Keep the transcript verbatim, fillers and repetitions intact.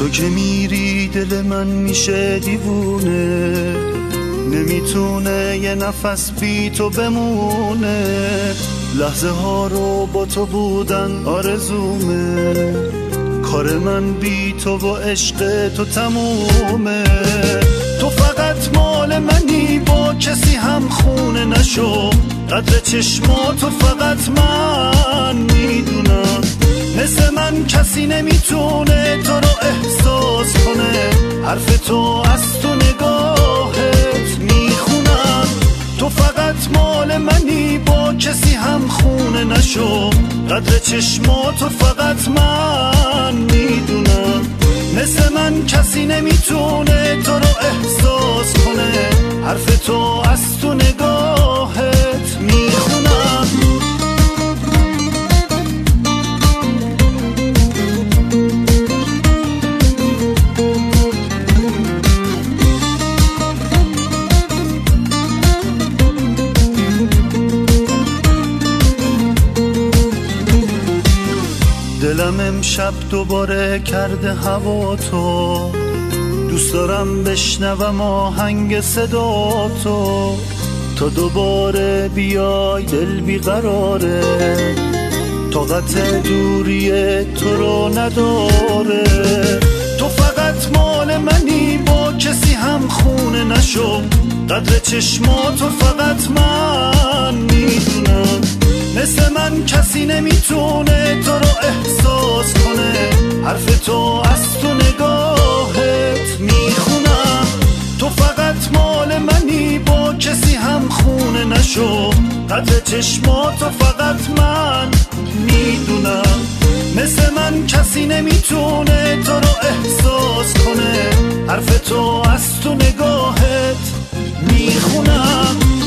تو که میری دل من میشه دیوونه، نمیتونه یه نفس بی تو بمونه، لحظه ها رو با تو بودن آرزومه، کار من بی تو و عشق تو تمومه. تو فقط مال منی، با کسی هم خونه نشو، قدر چشماتو فقط من میدونم، مثل من کسی نمیتونه تو رو احساس کنه، حرف تو از تو نگاهت میخونم. تو فقط مال منی، با کسی هم خونه نشو، قدر چشماتو فقط من میدونم، مثل من کسی نمیتونه تو رو احساس کنه، حرف تو از تو نگاهت میخونم. دلم امشب دوباره کرده هوا تو، دوست دارم بشنوم آهنگ صدا تو، تا دوباره بیای دل بیقراره، طاقت دوری تو رو نداره. تو فقط مال منی، با کسی هم خونه نشو، قدر چشماتو فقط من میدونم، مثل من کسی نمیتونه تو رو احساس کنه، حرف تو از تو نگاهت میخونم. تو فقط مال منی، با کسی هم خونه نشو، قدر چشماتو فقط من میدونم، مثل من کسی نمیتونه تو رو احساس کنه، حرف تو از تو نگاهت میخونم.